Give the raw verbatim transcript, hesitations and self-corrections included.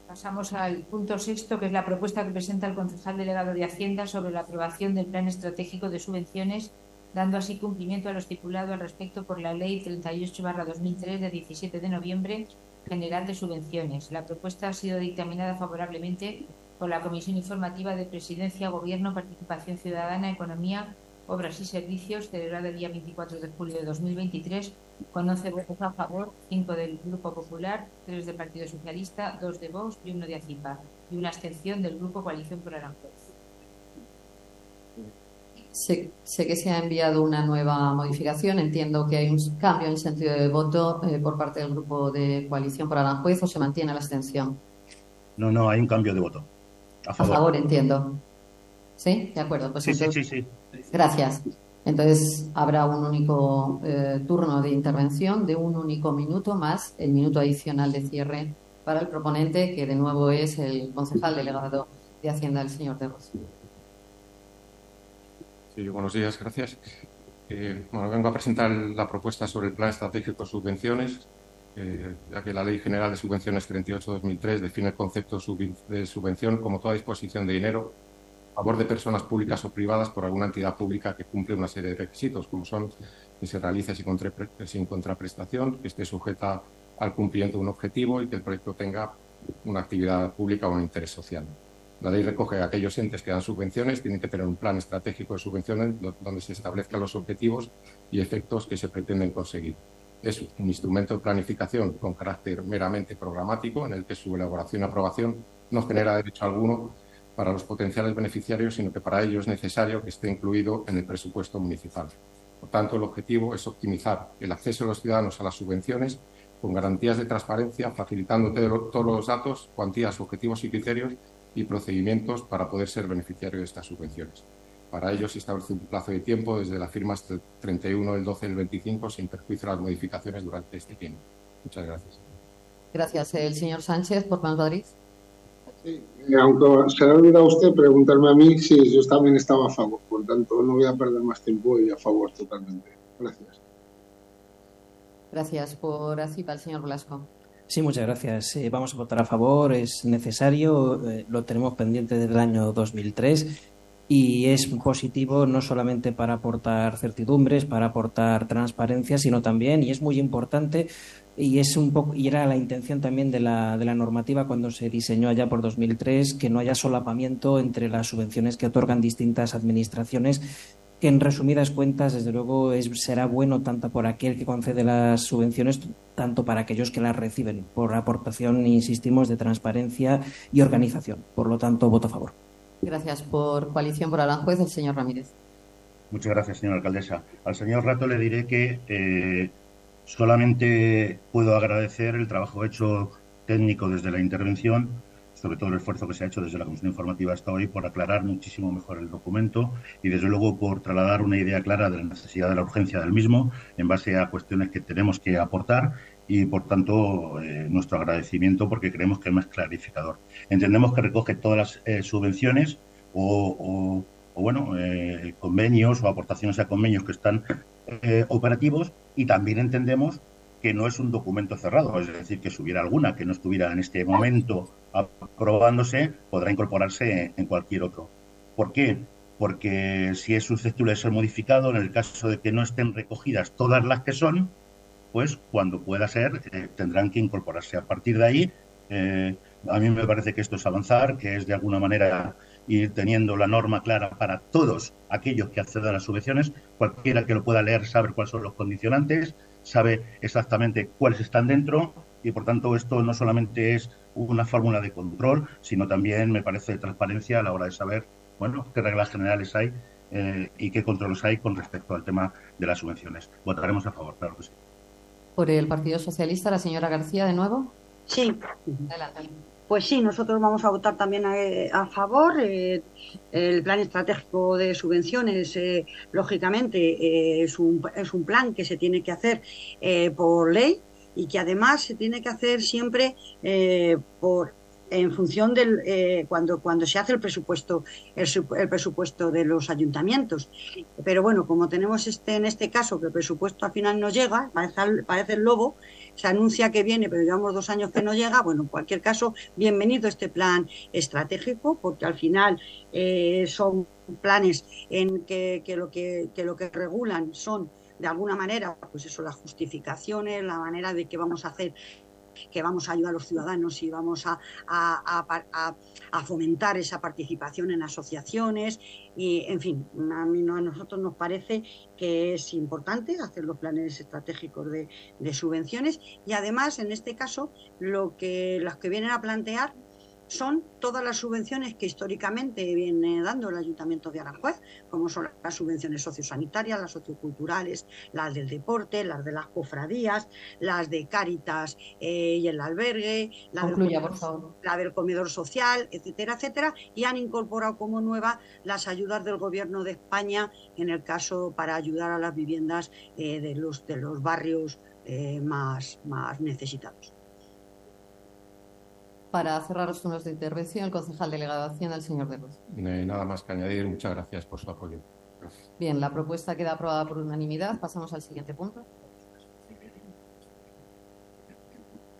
Pasamos al punto sexto, que es la propuesta que presenta el concejal delegado de Hacienda sobre la aprobación del Plan Estratégico de Subvenciones, dando así cumplimiento a lo estipulado al respecto por la Ley treinta y ocho barra dos mil tres de diecisiete de noviembre General de Subvenciones. La propuesta ha sido dictaminada favorablemente por la Comisión Informativa de Presidencia, Gobierno, Participación Ciudadana, Economía, Obras y Servicios, celebrada el día veinticuatro de julio de dos mil veintitrés, con once votos a favor, cinco del Grupo Popular, tres del Partido Socialista, dos de Vox y uno de ACIPA, y una abstención del Grupo Coalición por Aranjuez. Sé, sé que se ha enviado una nueva modificación. Entiendo que hay un cambio en sentido de voto eh, por parte del Grupo de Coalición por Aranjuez, ¿o se mantiene la abstención? No, no, hay un cambio de voto. A favor. A favor, entiendo. ¿Sí? De acuerdo. Pues sí, entonces, sí, sí, sí. Gracias. Entonces, habrá un único eh, turno de intervención de un único minuto más el minuto adicional de cierre para el proponente, que de nuevo es el concejal delegado de Hacienda, el señor De Ros. Sí, buenos días, gracias. Eh, bueno, vengo a presentar la propuesta sobre el Plan Estratégico de Subvenciones, eh, ya que la Ley General de Subvenciones treinta y ocho barra dos mil tres define el concepto de subvención como toda disposición de dinero a favor de personas públicas o privadas por alguna entidad pública que cumple una serie de requisitos, como son que se realice sin, contra, sin contraprestación, que esté sujeta al cumplimiento de un objetivo y que el proyecto tenga una actividad pública o un interés social. La ley recoge que aquellos entes que dan subvenciones tienen que tener un plan estratégico de subvenciones donde se establezcan los objetivos y efectos que se pretenden conseguir. Es un instrumento de planificación con carácter meramente programático, en el que su elaboración y aprobación no genera derecho alguno para los potenciales beneficiarios, sino que para ello es necesario que esté incluido en el presupuesto municipal. Por tanto, el objetivo es optimizar el acceso de los ciudadanos a las subvenciones con garantías de transparencia, facilitando todos los datos, cuantías, objetivos y criterios y procedimientos para poder ser beneficiario de estas subvenciones. Para ello se establece un plazo de tiempo desde la firma hasta el treinta y uno del doce del veinticinco, sin perjuicio de las modificaciones durante este tiempo. Muchas gracias. Gracias. El señor Sánchez, por Madrid. Sí, aunque se le olvida a usted preguntarme a mí si yo también estaba a favor, por tanto no voy a perder más tiempo y a favor totalmente. Gracias. Gracias. Por ACIPA, el señor Blasco. Sí, muchas gracias. Eh, vamos a votar a favor, es necesario, eh, lo tenemos pendiente desde el año dos mil tres y es positivo no solamente para aportar certidumbres, para aportar transparencia, sino también, y es muy importante, y es un poco, y era la intención también de la, de la normativa cuando se diseñó allá por dos mil tres, que no haya solapamiento entre las subvenciones que otorgan distintas administraciones, que en resumidas cuentas, desde luego, es, será bueno tanto por aquel que concede las subvenciones, tanto para aquellos que las reciben, por aportación, insistimos, de transparencia y organización. Por lo tanto, voto a favor. Gracias. Por Coalición por Aranjuez, el señor Ramírez. Muchas gracias, señora alcaldesa. Al señor Rato le diré que eh, solamente puedo agradecer el trabajo hecho técnico desde la intervención, sobre todo el esfuerzo que se ha hecho desde la Comisión Informativa hasta hoy por aclarar muchísimo mejor el documento y, desde luego, por trasladar una idea clara de la necesidad de la urgencia del mismo en base a cuestiones que tenemos que aportar y, por tanto, eh, nuestro agradecimiento porque creemos que es más clarificador. Entendemos que recoge todas las eh, subvenciones o, o, o bueno, eh, convenios o aportaciones a convenios que están eh, operativos, y también entendemos que no es un documento cerrado, es decir, que si hubiera alguna que no estuviera en este momento aprobándose, podrá incorporarse en cualquier otro. ¿Por qué? Porque si es susceptible de ser modificado, en el caso de que no estén recogidas todas las que son, pues cuando pueda ser, eh, tendrán que incorporarse. A partir de ahí, eh, a mí me parece que esto es avanzar, que es de alguna manera ir teniendo la norma clara para todos aquellos que accedan a las subvenciones. Cualquiera que lo pueda leer sabe cuáles son los condicionantes, sabe exactamente cuáles están dentro, y por tanto esto no solamente es una fórmula de control, sino también me parece de transparencia a la hora de saber, bueno, qué reglas generales hay eh, y qué controles hay con respecto al tema de las subvenciones. Votaremos a favor, claro que sí. Por el Partido Socialista, la señora García, de nuevo. Sí. Adelante. Pues sí, nosotros vamos a votar también a, a favor. Eh, el plan estratégico de subvenciones, eh, lógicamente, eh, es, un, es un plan que se tiene que hacer eh, por ley y que además se tiene que hacer siempre eh, por en función del eh, cuando cuando se hace el presupuesto el, el presupuesto de los ayuntamientos. Pero bueno, como tenemos este en este caso que el presupuesto al final no llega, parece, parece el lobo, se anuncia que viene, pero llevamos dos años que no llega. Bueno, en cualquier caso, bienvenido este plan estratégico, porque al final eh, son planes en que, que, lo que, que lo que regulan son, de alguna manera, pues eso, las justificaciones, la manera de qué vamos a hacer, que vamos a ayudar a los ciudadanos y vamos a, a, a, a fomentar esa participación en asociaciones y, en fin, a, mí, a nosotros nos parece que es importante hacer los planes estratégicos de, de subvenciones y además, en este caso, lo que, las que vienen a plantear son todas las subvenciones que históricamente viene dando el Ayuntamiento de Aranjuez, como son las subvenciones sociosanitarias, las socioculturales, las del deporte, las de las cofradías, las de Cáritas eh, y el albergue, la del, Concluya, comedor, por favor. la del comedor social, etcétera, etcétera, y han incorporado como nueva las ayudas del Gobierno de España, en el caso para ayudar a las viviendas eh, de, los, de los barrios eh, más, más necesitados. Para cerrar los turnos de intervención, el concejal delegado de Hacienda, el señor de Luz. Eh, nada más que añadir. Muchas gracias por su apoyo. Gracias. Bien, la propuesta queda aprobada por unanimidad. Pasamos al siguiente punto.